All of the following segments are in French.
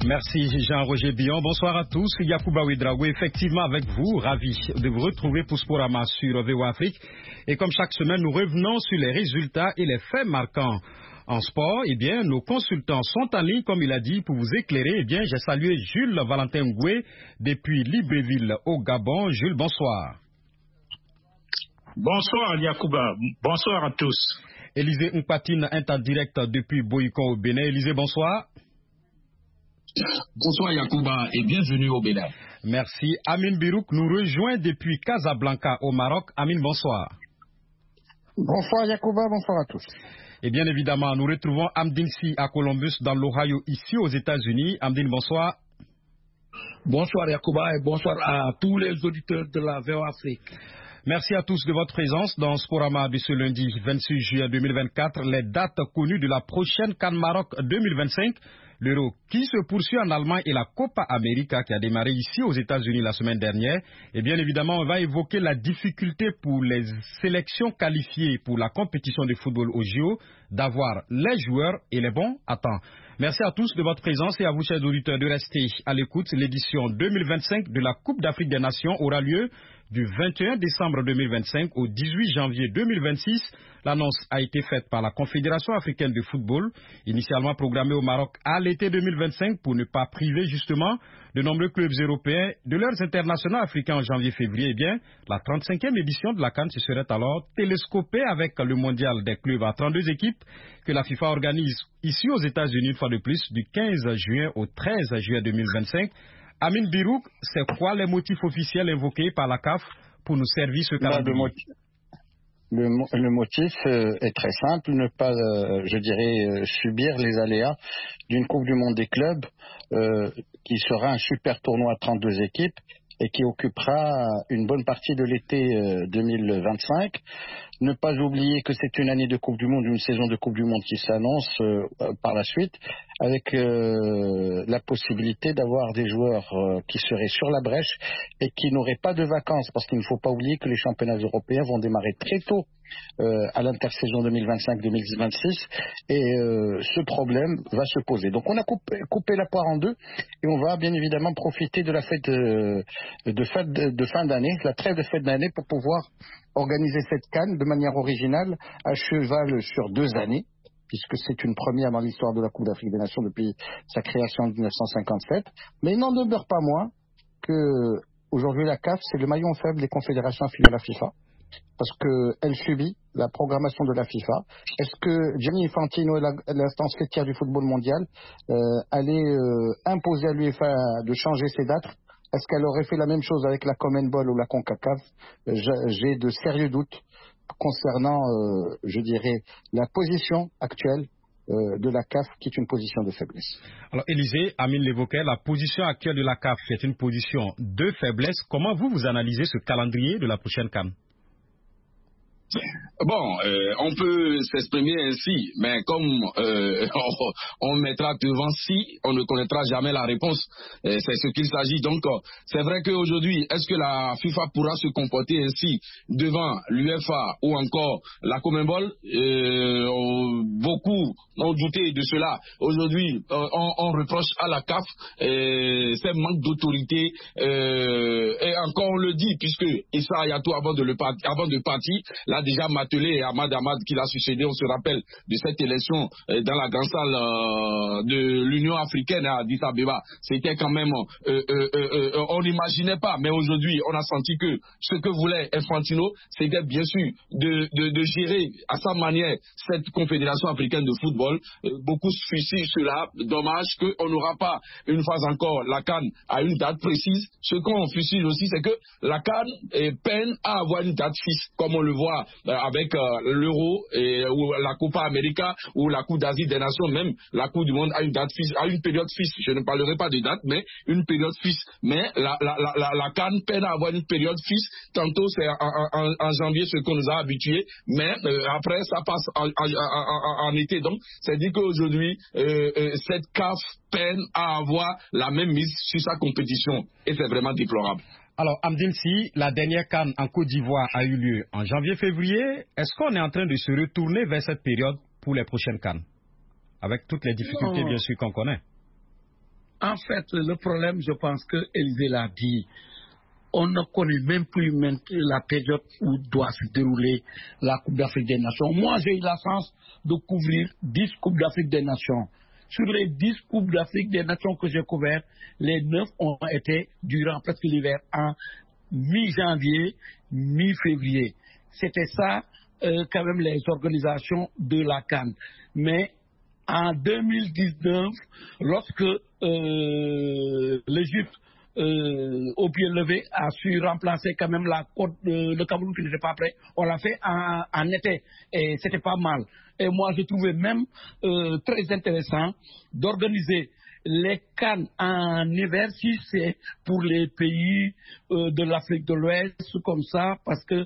Merci Jean-Roger Billon. Bonsoir à tous. Yacouba Ouedraogo, effectivement avec vous, ravi de vous retrouver pour Sporama sur VOA Afrique. Et comme chaque semaine, nous revenons sur les résultats et les faits marquants. En sport, nos consultants sont en ligne, comme il a dit, pour vous éclairer. J'ai salué Jules Valentin Ngoué depuis Libreville au Gabon. Jules, bonsoir. Bonsoir Yacouba, bonsoir à tous. Élisée Mpatine est en direct depuis Boycon au Bénin. Élisée, bonsoir. Bonsoir Yacouba et bienvenue au Bénin. Merci. Amine Birouk nous rejoint depuis Casablanca au Maroc. Amine, bonsoir. Bonsoir Yacouba, bonsoir à tous. Et bien évidemment, nous retrouvons Amdine Si à Columbus dans l'Ohio, ici aux États-Unis. Amdine, bonsoir. Bonsoir Yacouba et bonsoir à tous les auditeurs de la VOA Afrique. Merci à tous de votre présence dans Sporama de ce lundi 26 juillet 2024. Les dates connues de la prochaine CAN Maroc 2025. L'Euro qui se poursuit en Allemagne et la Copa América qui a démarré ici aux États-Unis la semaine dernière. Et bien évidemment, on va évoquer la difficulté pour les sélections qualifiées pour la compétition de football au JO d'avoir les joueurs et les bons à temps. Merci à tous de votre présence et à vous, chers auditeurs, de rester à l'écoute. L'édition 2025 de la Coupe d'Afrique des Nations aura lieu du 21 décembre 2025 au 18 janvier 2026. L'annonce a été faite par la Confédération africaine de football, initialement programmée au Maroc à l'été 2025 pour ne pas priver justement de nombreux clubs européens de leurs internationaux africains en janvier-février. La 35e édition de la CAN se serait alors télescopée avec le mondial des clubs à 32 équipes que la FIFA organise ici aux États-Unis une fois de plus du 15 juin au 13 juillet 2025. Amine Birouk, c'est quoi les motifs officiels invoqués par la CAF pour nous servir ce calendrier? Le motif est très simple, ne pas, subir les aléas d'une Coupe du Monde des clubs qui sera un super tournoi à 32 équipes et qui occupera une bonne partie de l'été 2025. Ne pas oublier que c'est une année de Coupe du Monde, une saison de Coupe du Monde qui s'annonce par la suite, avec la possibilité d'avoir des joueurs qui seraient sur la brèche et qui n'auraient pas de vacances, parce qu'il ne faut pas oublier que les championnats européens vont démarrer très tôt à l'intersaison 2025-2026 et ce problème va se poser. Donc on a coupé la poire en deux et on va bien évidemment profiter de la fête de fin d'année, la trêve de fête d'année pour pouvoir organiser cette CAN de manière originale à cheval sur 2 années, puisque c'est une première dans l'histoire de la Coupe d'Afrique des Nations depuis sa création en 1957. Mais il n'en demeure pas moins que aujourd'hui la CAF, c'est le maillon faible des confédérations affiliées à la FIFA, parce qu'elle subit la programmation de la FIFA. Est-ce que Gianni Infantino et l'instance fêtière du football mondial allaient imposer à l'UEFA de changer ses dates? Est-ce qu'elle aurait fait la même chose avec la CONMEBOL ou la CONCACAF? J'ai de sérieux doutes concernant, la position actuelle de la CAF, qui est une position de faiblesse. Alors, Élisée, Amine l'évoquait, la position actuelle de la CAF est une position de faiblesse. Comment vous analysez ce calendrier de la prochaine CAN? Bon, on peut s'exprimer ainsi, mais comme on mettra devant si, on ne connaîtra jamais la réponse. C'est ce qu'il s'agit. Donc, c'est vrai qu'aujourd'hui, est-ce que la FIFA pourra se comporter ainsi devant l'UEFA ou encore la CONMEBOL? Beaucoup ont douté de cela. Aujourd'hui, on reproche à la CAF ce manque d'autorité. Et encore on le dit, puisque Issa Hayatou, avant de partir, l'a déjà martelé, et Ahmad qui l'a succédé, on se rappelle de cette élection dans la grande salle de l'Union africaine à Addis Abeba. C'était quand même, on n'imaginait pas, mais aujourd'hui, on a senti que ce que voulait Infantino, c'était bien sûr de gérer à sa manière cette confédération africaine de football. Beaucoup fusillent cela. Dommage qu'on n'aura pas, une fois encore, la CAN à une date précise. Ce qu'on fusille aussi, c'est que la CAN peine à avoir une date fixe, comme on le voit avec l'Euro ou la Copa América ou la Coupe d'Asie des Nations, même la Coupe du Monde a une date fixe, a une période fixe. Je ne parlerai pas de date, mais une période fixe. Mais la CAN peine à avoir une période fixe. Tantôt c'est en janvier, ce qu'on nous a habitués, mais après ça passe en été. Donc c'est dit qu'aujourd'hui cette CAF peine à avoir la même mise sur sa compétition et c'est vraiment déplorable. Alors, Amdine Si, la dernière CAN en Côte d'Ivoire a eu lieu en janvier-février. Est-ce qu'on est en train de se retourner vers cette période pour les prochaines CAN? Avec toutes les difficultés, bien sûr, qu'on connaît. En fait, le problème, je pense que Élisée l'a dit. On ne connaît même plus la période où doit se dérouler la Coupe d'Afrique des Nations. Moi, j'ai eu la chance de couvrir 10 Coupes d'Afrique des Nations. Sur les 10 Coupes d'Afrique des Nations que j'ai couvertes, les 9 ont été durant presque l'hiver, en mi-janvier, mi-février. C'était ça, quand même, les organisations de la CAN. Mais en 2019, lorsque l'Égypte, au pied levé, a su remplacer quand même le Cameroun qui n'était pas prêt, on l'a fait en été, et c'était pas mal. Et moi, je trouvais même très intéressant d'organiser les CAN en hiver, si c'est pour les pays de l'Afrique de l'Ouest, comme ça, parce que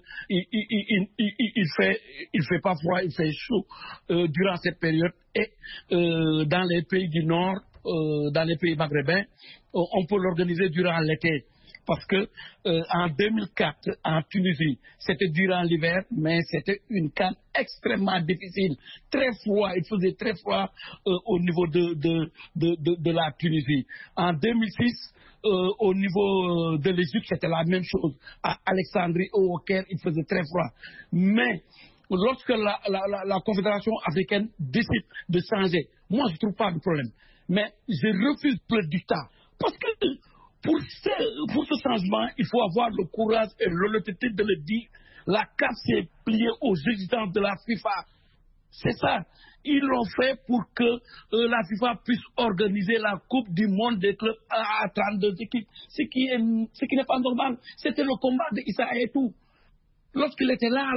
il fait pas froid, il fait chaud durant cette période. Et dans les pays du Nord, dans les pays maghrébins, on peut l'organiser durant l'été. Parce que en 2004, en Tunisie, c'était durant l'hiver, mais c'était une CAN extrêmement difficile, très froid. Il faisait très froid au niveau de la Tunisie. En 2006, au niveau de l'Égypte, c'était la même chose. À Alexandrie, au Caire, il faisait très froid. Mais lorsque la Confédération africaine décide de changer, moi je ne trouve pas de problème. Mais je refuse le dictat. Parce que pour ce changement, il faut avoir le courage et l'honnêteté de le dire. La CAF s'est pliée aux exigences de la FIFA. C'est ça. Ils l'ont fait pour que la FIFA puisse organiser la Coupe du Monde des clubs à 32 équipes. Ce qui n'est pas normal. C'était le combat d'Issa et tout. Lorsqu'il était là,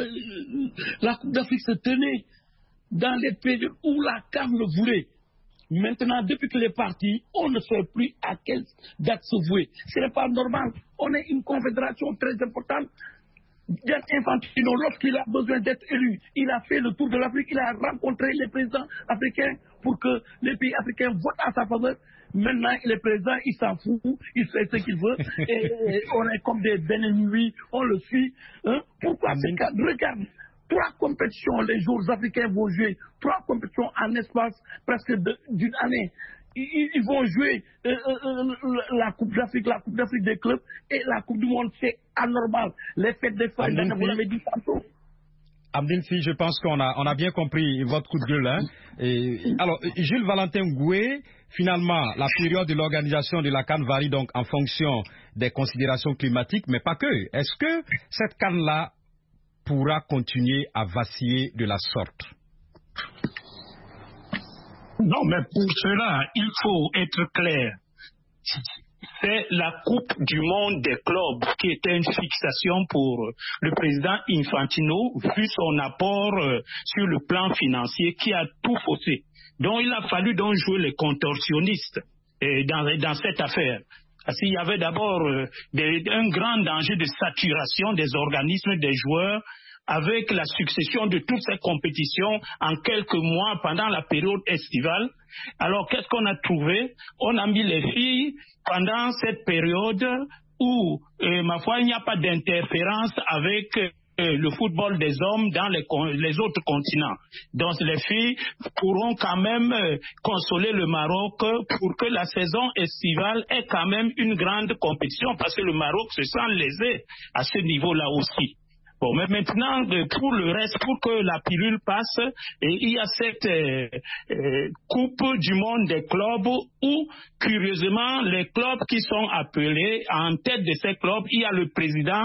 la Coupe d'Afrique se tenait dans les périodes où la CAF le voulait. Maintenant, depuis qu'il est parti, on ne sait plus à quelle date se vouer. Ce n'est pas normal. On est une confédération très importante. Gianni Infantino, lorsqu'il a besoin d'être élu, il a fait le tour de l'Afrique, il a rencontré les présidents africains pour que les pays africains votent à sa faveur. Maintenant, il est président, il s'en fout, il fait ce qu'il veut, et on est comme des bénénuis, on le suit. Hein? Pourquoi ces cas? Regarde. 3 compétitions, les joueurs africains vont jouer 3 compétitions en espace presque d'une année. Ils vont jouer la Coupe d'Afrique des clubs et la Coupe du Monde. C'est anormal. Les fêtes des femmes, vous l'avez dit tantôt. Amdine-Fi, je pense qu'on a bien compris votre coup de gueule. Hein. Alors, Jules Valentin Goué, finalement, la période de l'organisation de la CAN varie donc en fonction des considérations climatiques, mais pas que. Est-ce que cette CAN-là pourra continuer à vaciller de la sorte? Non, mais pour cela, il faut être clair. C'est la Coupe du Monde des clubs qui était une fixation pour le président Infantino, vu son apport sur le plan financier qui a tout faussé. Donc il a fallu donc jouer les contorsionnistes dans cette affaire. Parce qu'il y avait d'abord un grand danger de saturation des organismes, des joueurs, avec la succession de toutes ces compétitions en quelques mois pendant la période estivale. Alors, qu'est-ce qu'on a trouvé? On a mis les filles pendant cette période où, ma foi, il n'y a pas d'interférence avec le football des hommes dans les autres continents. Donc les filles pourront quand même consoler le Maroc pour que la saison estivale ait quand même une grande compétition, parce que le Maroc se sent lésé à ce niveau-là aussi. Bon, mais maintenant, pour le reste, pour que la pilule passe, il y a cette Coupe du Monde des clubs où, curieusement, les clubs qui sont appelés, en tête de ces clubs, il y a le président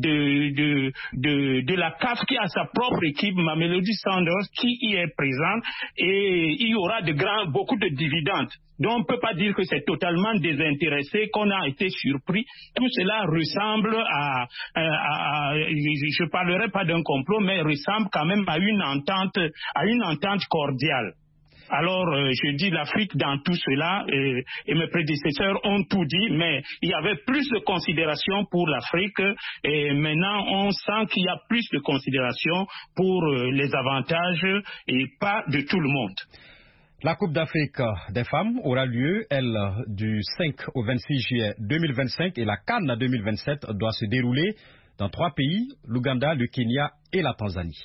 de la CAF qui a sa propre équipe, Mamelodi Sundowns, qui y est présente, et il y aura beaucoup de dividendes. Donc on ne peut pas dire que c'est totalement désintéressé, qu'on a été surpris. Tout cela ressemble je ne parlerai pas d'un complot, mais ressemble quand même à une entente cordiale. Alors, je dis l'Afrique dans tout cela, et mes prédécesseurs ont tout dit, mais il y avait plus de considération pour l'Afrique, et maintenant on sent qu'il y a plus de considération pour les avantages, et pas de tout le monde. La Coupe d'Afrique des femmes aura lieu, elle, du 5 au 26 juillet 2025, et la CAN 2027 doit se dérouler dans 3 pays, l'Ouganda, le Kenya et la Tanzanie.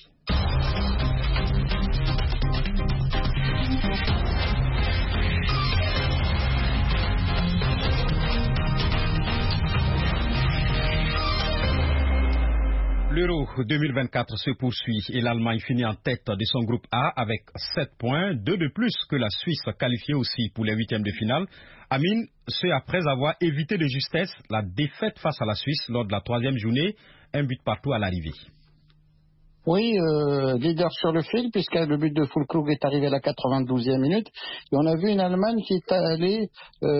L'Euro 2024 se poursuit et l'Allemagne finit en tête de son groupe A avec 7 points, 2 de plus que la Suisse qualifiée aussi pour les huitièmes de finale. Amine, c'est après avoir évité de justesse la défaite face à la Suisse lors de la troisième journée, un but partout à l'arrivée. Oui, leader sur le fil, puisque le but de Füllkrug est arrivé à la 92e minute. Et on a vu une Allemagne qui est allée,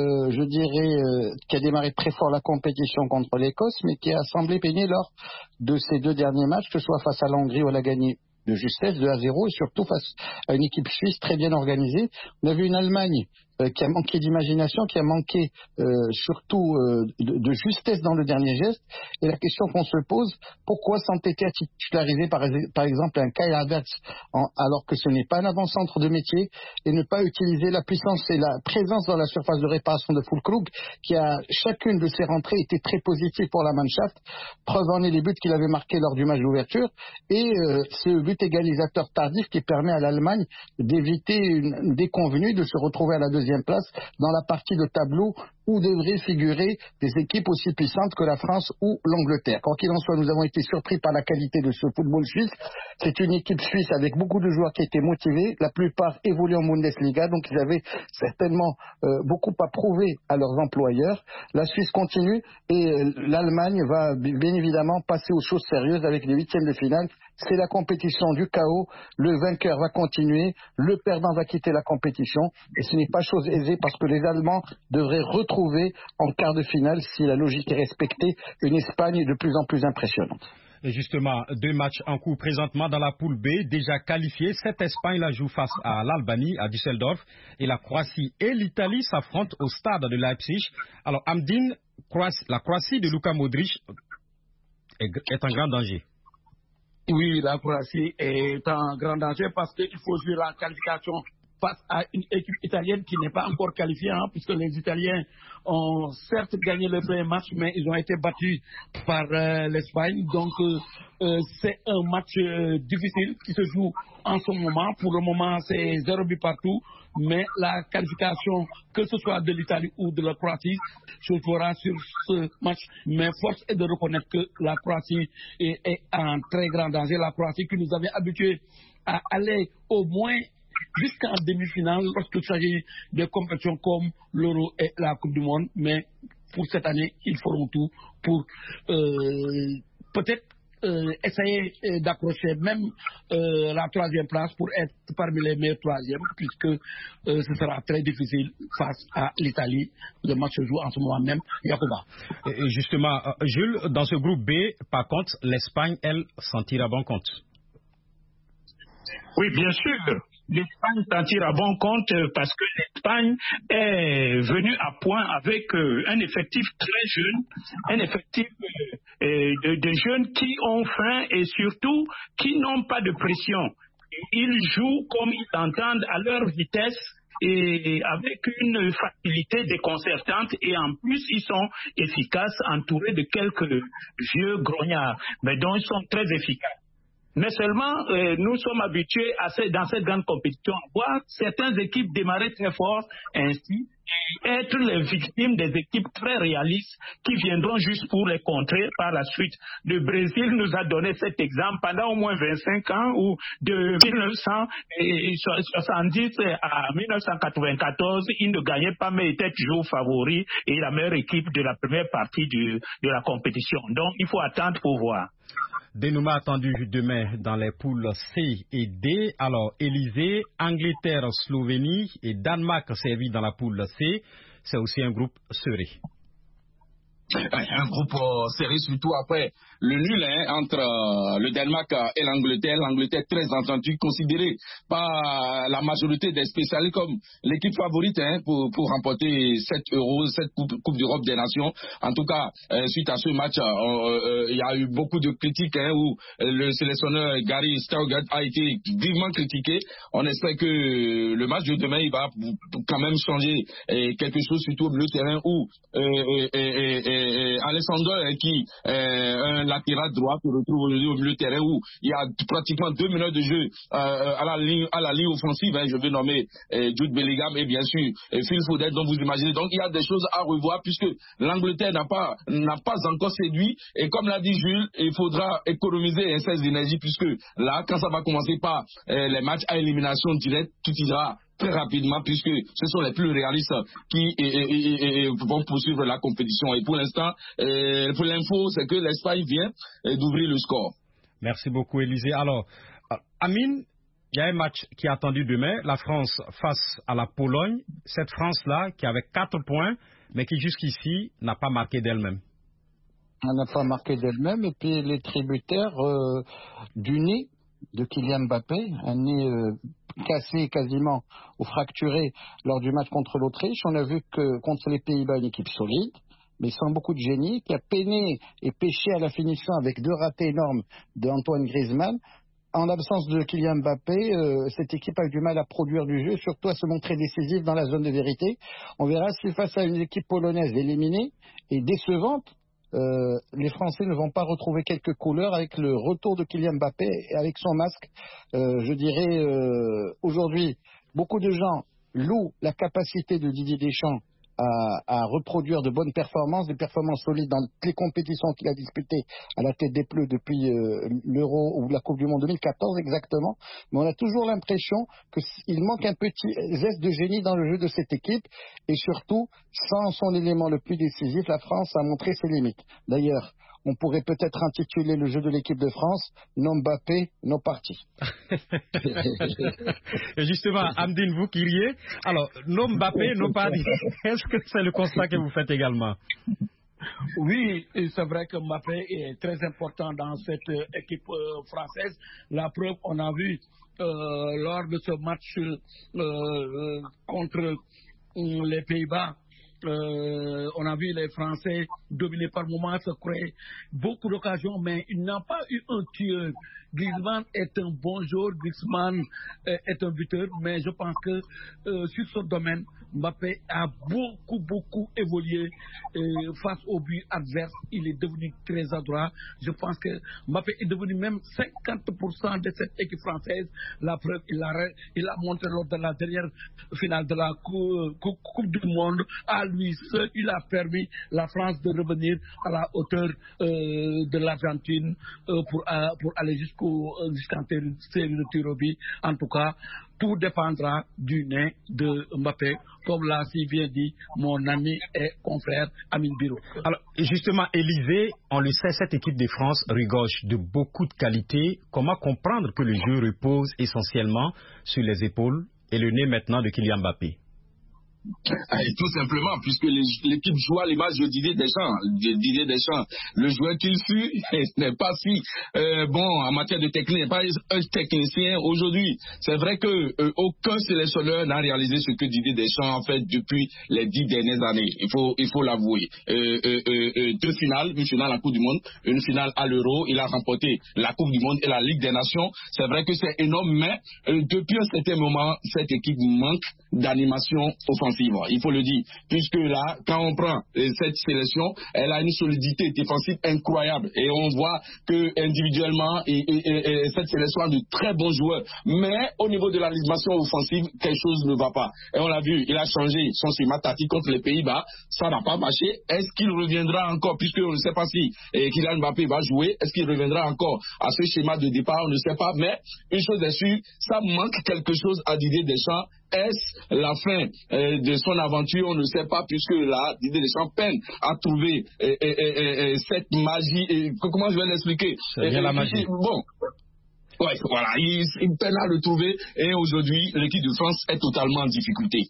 qui a démarré très fort la compétition contre l'Écosse, mais qui a semblé peiner lors de ces deux derniers matchs, que ce soit face à la Hongrie où elle a gagné de justesse, 2-0, et surtout face à une équipe suisse très bien organisée. On a vu une Allemagne qui a manqué d'imagination, qui a manqué surtout de justesse dans le dernier geste. Et la question qu'on se pose, pourquoi s'entêter à titulariser par exemple un Kai Havertz alors que ce n'est pas un avant-centre de métier, et ne pas utiliser la puissance et la présence dans la surface de réparation de Füllkrug, qui a chacune de ses rentrées été très positive pour la Mannschaft. Preuve en est les buts qu'il avait marqués lors du match d'ouverture, et ce but égalisateur tardif qui permet à l'Allemagne d'éviter une déconvenue, de se retrouver à la deuxième place dans la partie de tableau où devraient figurer des équipes aussi puissantes que la France ou l'Angleterre. Quoi qu'il en soit, nous avons été surpris par la qualité de ce football suisse. C'est une équipe suisse avec beaucoup de joueurs qui étaient motivés, la plupart évoluent en Bundesliga, donc ils avaient certainement beaucoup à prouver à leurs employeurs. La Suisse continue et l'Allemagne va bien évidemment passer aux choses sérieuses avec les huitièmes de finale. C'est la compétition du chaos, le vainqueur va continuer, le perdant va quitter la compétition, et ce n'est pas chose aisée parce que les Allemands devraient retrouver en quart de finale, si la logique est respectée, une Espagne de plus en plus impressionnante. Et justement, 2 matchs en cours présentement dans la poule B, déjà qualifiés. Cette Espagne la joue face à l'Albanie, à Düsseldorf, et la Croatie et l'Italie s'affrontent au stade de Leipzig. Alors, Amdine, la Croatie de Luka Modric est en grand danger. Oui, la Croatie est en grand danger parce qu'il faut jouer la qualification face à une équipe italienne qui n'est pas encore qualifiée, puisque les Italiens ont certes gagné le premier match, mais ils ont été battus par l'Espagne. Donc, c'est un match difficile qui se joue en ce moment. Pour le moment, c'est 0 but partout. Mais la qualification, que ce soit de l'Italie ou de la Croatie, se fera sur ce match. Mais force est de reconnaître que la Croatie est en très grand danger. La Croatie qui nous avait habitués à aller au moins jusqu'en demi-finale lorsqu'il s'agit de compétitions comme l'Euro et la Coupe du Monde. Mais pour cette année, ils feront tout pour peut-être essayer d'approcher même la troisième place pour être parmi les meilleurs troisièmes, puisque ce sera très difficile face à l'Italie. Le match se joue en ce moment même. Yacouba. Et justement, Jules, dans ce groupe B, par contre, l'Espagne, elle, s'en tire à bon compte. Oui, bien sûr. L'Espagne s'en tire à bon compte parce que l'Espagne est venue à point avec un effectif très jeune, un effectif de jeunes qui ont faim et surtout qui n'ont pas de pression. Ils jouent comme ils entendent à leur vitesse et avec une facilité déconcertante, et en plus ils sont efficaces, entourés de quelques vieux grognards, mais dont ils sont très efficaces. Mais seulement, nous sommes habitués dans cette grande compétition à voir certaines équipes démarrer très fort ainsi et être les victimes des équipes très réalistes qui viendront juste pour les contrer par la suite. Le Brésil nous a donné cet exemple pendant au moins 25 ans, où de 1970 à 1994, ils ne gagnaient pas mais étaient toujours favoris et la meilleure équipe de la première partie de la compétition. Donc, il faut attendre pour voir. Dénouement attendu demain dans les poules C et D. Alors, Élysée, Angleterre, Slovénie et Danemark servis dans la poule C. C'est aussi un groupe serré. Un groupe serré, surtout après le nul entre le Danemark et l'Angleterre. L'Angleterre très entendue, considérée par la majorité des spécialistes comme l'équipe favorite pour remporter cette Coupe d'Europe des Nations. En tout cas, suite à ce match, il y a eu beaucoup de critiques où le sélectionneur Gary Southgate a été vivement critiqué. On espère que le match de demain, il va quand même changer quelque chose, surtout le terrain où Alessandro, qui est un latéral droit se retrouve aujourd'hui au milieu de terrain où il y a pratiquement 2 meneurs de jeu à la ligne offensive. Je vais nommer Jude Bellingham et bien sûr Phil Foden, dont vous imaginez. Donc il y a des choses à revoir puisque l'Angleterre n'a pas encore séduit. Et comme l'a dit Jules, il faudra économiser un cesse d'énergie puisque là, quand ça va commencer par les matchs à élimination directe, tout ira très rapidement puisque ce sont les plus réalistes qui vont poursuivre la compétition. Et pour l'instant, pour l'info, c'est que l'Espagne vient d'ouvrir le score. Merci beaucoup, Élisée. Alors, Amine, il y a un match qui est attendu demain, la France face à la Pologne. Cette France-là qui avait 4 points, mais qui jusqu'ici n'a pas marqué d'elle-même. Elle n'a pas marqué d'elle-même, et puis les tributaires du nez de Kylian Mbappé, un nez cassé quasiment ou fracturé lors du match contre l'Autriche. On a vu que contre les Pays-Bas, une équipe solide, mais sans beaucoup de génie, qui a peiné et pêché à la finition avec 2 ratés énormes d'Antoine Griezmann. En l'absence de Kylian Mbappé, cette équipe a eu du mal à produire du jeu, surtout à se montrer décisive dans la zone de vérité. On verra si face à une équipe polonaise éliminée et décevante, les Français ne vont pas retrouver quelques couleurs avec le retour de Kylian Mbappé et avec son masque. Je dirais aujourd'hui, beaucoup de gens louent la capacité de Didier Deschamps à reproduire de bonnes performances, des performances solides dans toutes les compétitions qu'il a disputées à la tête des Bleus depuis l'Euro ou la Coupe du Monde 2014 exactement. Mais on a toujours l'impression qu'il manque un petit zeste de génie dans le jeu de cette équipe, et surtout, sans son élément le plus décisif, la France a montré ses limites. D'ailleurs, on pourrait peut-être intituler le jeu de l'équipe de France « Non Mbappé, non parti ». Et justement, Amdine, vous qui riez, alors, non Mbappé, non parti, est-ce que c'est le constat que vous faites également? Oui, c'est vrai que Mbappé est très important dans cette équipe française. La preuve, on a vu lors de ce match contre les Pays-Bas, on a vu les Français dominer par moments, se créer beaucoup d'occasions, mais ils n'ont pas eu un tueur. Griezmann est un bon joueur, Griezmann est un buteur, mais je pense que sur ce domaine, Mbappé a beaucoup évolué face au but adverse. Il est devenu très adroit. Je pense que Mbappé est devenu même 50% de cette équipe française. La preuve, il a montré lors de la dernière finale de la Coupe du Monde. À lui seul, il a permis la France de revenir à la hauteur de l'Argentine pour aller jusqu'en série de tir au but. En tout cas, tout dépendra du nez de Mbappé, comme l'a si bien dit mon ami et confrère Amine Biro. Alors, justement, Élisée, on le sait, cette équipe de France regorge de beaucoup de qualités. Comment comprendre que le jeu repose essentiellement sur les épaules et le nez maintenant de Kylian Mbappé? Tout simplement, puisque l'équipe joue à l'image de Didier Deschamps. Le joueur qu'il fut n'est pas si bon en matière de technique, n'est pas un technicien aujourd'hui. C'est vrai que aucun sélectionneur n'a réalisé ce que Didier Deschamps a fait depuis les 10 dernières années. Il faut l'avouer. 2 finales, une finale à la Coupe du Monde, une finale à l'Euro. Il a remporté la Coupe du Monde et la Ligue des Nations. C'est vrai que c'est énorme, mais depuis un certain moment, cette équipe manque d'animation offensive. Il faut le dire, puisque là, quand on prend cette sélection, elle a une solidité défensive incroyable, et on voit que individuellement, cette sélection a de très bons joueurs, mais au niveau de l'animation offensive, quelque chose ne va pas. Et on l'a vu, il a changé son schéma tactique contre les Pays-Bas, ça n'a pas marché. Est-ce qu'il reviendra encore, puisque on ne sait pas si Kylian Mbappé va jouer, est-ce qu'il reviendra encore à ce schéma de départ, on ne sait pas, mais une chose est sûre, ça manque quelque chose à Didier Deschamps. Est-ce la fin de son aventure? On ne sait pas, puisque là, Didier Deschamps peine à trouver cette magie. Comment je vais l'expliquer? C'est bien la magie. Bon. Ouais, voilà, il peine à le trouver, et aujourd'hui, l'équipe de France est totalement en difficulté.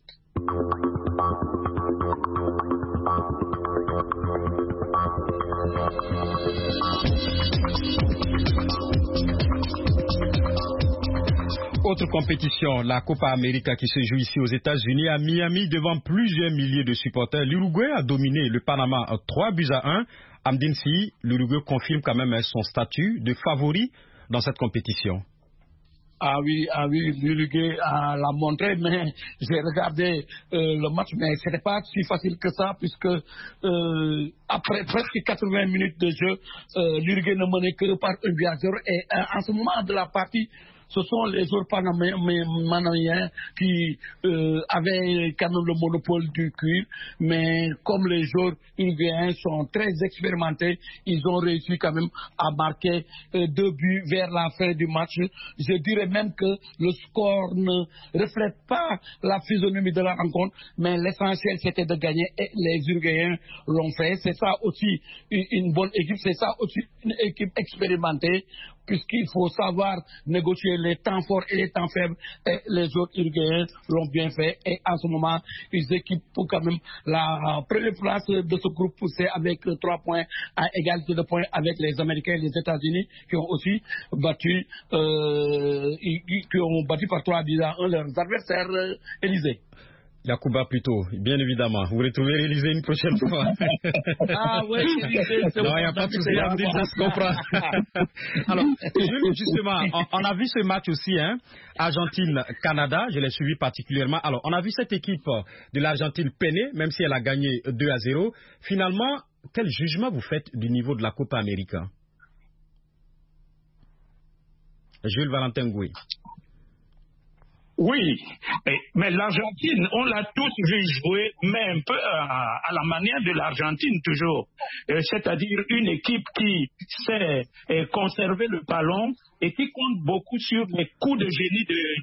Autre compétition, la Copa América qui se joue ici aux États-Unis, à Miami, devant plusieurs milliers de supporters. L'Uruguay a dominé le Panama 3-1. Amdine Si, l'Uruguay confirme quand même son statut de favori dans cette compétition. Ah oui, l'Uruguay l'a montré, mais j'ai regardé le match, mais ce n'était pas si facile que ça, puisque après presque 80 minutes de jeu, l'Uruguay ne menait que par 1-0. Et en ce moment de la partie, ce sont les joueurs panamaniens qui avaient quand même le monopole du cuir, mais comme les joueurs uruguayens sont très expérimentés, ils ont réussi quand même à marquer 2 buts vers la fin du match. Je dirais même que le score ne reflète pas la physionomie de la rencontre, mais l'essentiel c'était de gagner et les Uruguayens l'ont fait. C'est ça aussi une bonne équipe, c'est ça aussi une équipe expérimentée, puisqu'il faut savoir négocier les temps forts et les temps faibles, et les autres Uruguayens l'ont bien fait, et en ce moment, ils équipent quand même la première place de ce groupe, c'est avec 3 points à égalité de points avec les Américains et les États-Unis, qui ont aussi battu, par 3-1 leurs adversaires Élysée. Yacouba plutôt, bien évidemment. Vous retrouvez Élysée une prochaine fois. Ah oui, Élysée, c'est non, il n'y a pas de souci, ça se comprend. Alors, justement, on a vu ce match aussi, hein, Argentine-Canada, je l'ai suivi particulièrement. Alors, on a vu cette équipe de l'Argentine peiner, même si elle a gagné 2-0. Finalement, quel jugement vous faites du niveau de la Copa América? Jules Valentin Gouy. Oui, mais l'Argentine, on l'a tous vu jouer, mais un peu à la manière de l'Argentine toujours. C'est-à-dire une équipe qui sait conserver le ballon et qui compte beaucoup sur les coups de génie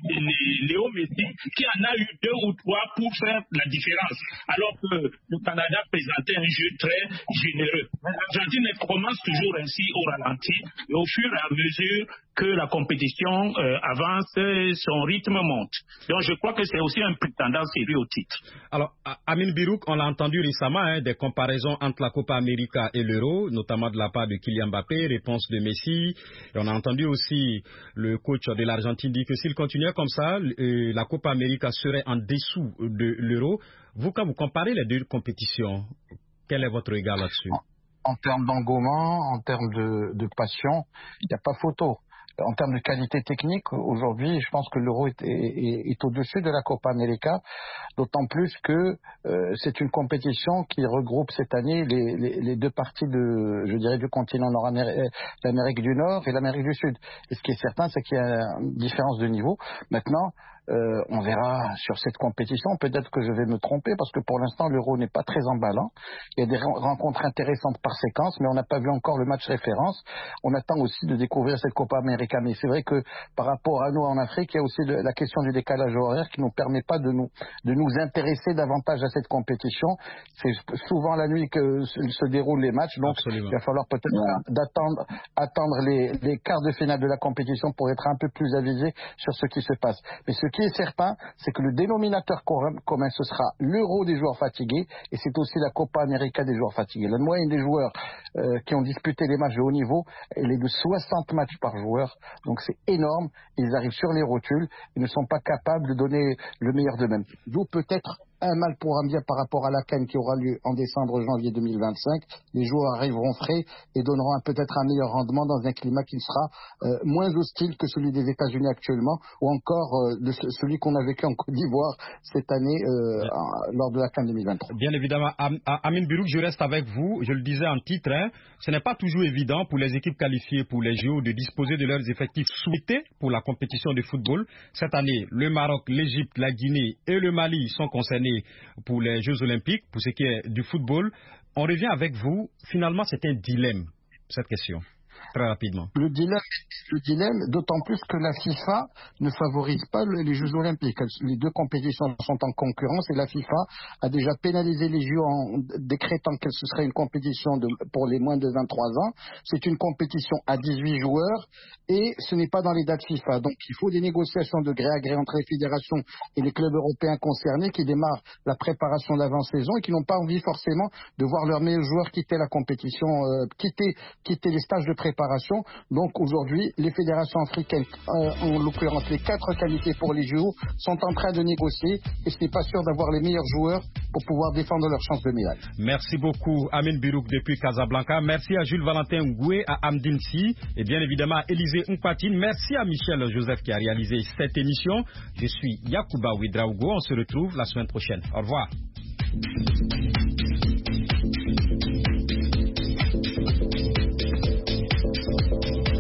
de Léo Messi, qui en a eu 2 ou 3 pour faire la différence. Alors que le Canada présentait un jeu très généreux. L'Argentine commence toujours ainsi au ralenti, et au fur et à mesure que la compétition avance, son rythme monte. Donc je crois que c'est aussi un prétendant sérieux au titre. Alors, Amin Birouk, on l'a entendu récemment, hein, des comparaisons entre la Copa América et l'Euro, notamment de la part de Kylian Mbappé, réponse de Messi. Et on a entendu aussi le coach de l'Argentine dire que s'il continuait comme ça, la Copa América serait en dessous de l'Euro. Vous, quand vous comparez les 2 compétitions, quel est votre regard là-dessus? En termes d'engouement, en termes de passion, il n'y a pas photo. En termes de qualité technique, aujourd'hui, je pense que l'Euro est au-dessus de la Copa América, d'autant plus que c'est une compétition qui regroupe cette année les 2 parties du continent nord-américain, l'Amérique du Nord et l'Amérique du Sud. Et ce qui est certain, c'est qu'il y a une différence de niveau. Maintenant, on verra sur cette compétition, peut-être que je vais me tromper parce que pour l'instant l'Euro n'est pas très emballant. Il y a des rencontres intéressantes par séquence, mais on n'a pas vu encore le match référence. On attend aussi de découvrir cette Copa América, mais c'est vrai que par rapport à nous en Afrique, il y a aussi la question du décalage horaire qui ne nous permet pas de nous intéresser davantage à cette compétition. C'est souvent la nuit que se déroulent les matchs, donc absolument. Il va falloir peut-être attendre les quarts de finale de la compétition pour être un peu plus avisé sur ce qui se passe. Mais ce qui est certain, c'est que le dénominateur commun, ce sera l'Euro des joueurs fatigués, et c'est aussi la Copa América des joueurs fatigués. La moyenne des joueurs qui ont disputé les matchs de haut niveau, elle est de 60 matchs par joueur, donc c'est énorme. Ils arrivent sur les rotules, ils ne sont pas capables de donner le meilleur d'eux-mêmes. D'où peut-être un mal pour un bien par rapport à la CAN qui aura lieu en décembre-janvier 2025. Les joueurs arriveront frais et donneront peut-être un meilleur rendement dans un climat qui sera moins hostile que celui des États-Unis actuellement, ou encore celui qu'on a vécu en Côte d'Ivoire cette année lors de la CAN 2023. Bien évidemment, Amin Birouk, je reste avec vous. Je le disais en titre, hein, ce n'est pas toujours évident pour les équipes qualifiées pour les JO de disposer de leurs effectifs souhaités pour la compétition de football. Cette année, le Maroc, l'Égypte, la Guinée et le Mali sont concernés pour les Jeux Olympiques, pour ce qui est du football. On revient avec vous. Finalement, c'est un dilemme, cette question. Très rapidement. Le dilemme, d'autant plus que la FIFA ne favorise pas les Jeux Olympiques. Les 2 compétitions sont en concurrence et la FIFA a déjà pénalisé les Jeux en décrétant que ce serait une compétition pour les moins de 23 ans. C'est une compétition à 18 joueurs et ce n'est pas dans les dates FIFA. Donc il faut des négociations de gré à gré entre les fédérations et les clubs européens concernés qui démarrent la préparation d'avant-saison et qui n'ont pas envie forcément de voir leurs meilleurs joueurs quitter la compétition, quitter les stages de préparation préparation. Donc aujourd'hui, les fédérations africaines, en l'occurrence les 4 qualifiés pour les JO, sont en train de négocier et ce n'est pas sûr d'avoir les meilleurs joueurs pour pouvoir défendre leur chance de médaille. Merci beaucoup Amin Birouk depuis Casablanca. Merci à Jules Valentin Ngoué, à Amdine Si et bien évidemment à Élisée Mpatine. Merci à Michel Joseph qui a réalisé cette émission. Je suis Yacouba Ouedraogo. On se retrouve la semaine prochaine. Au revoir.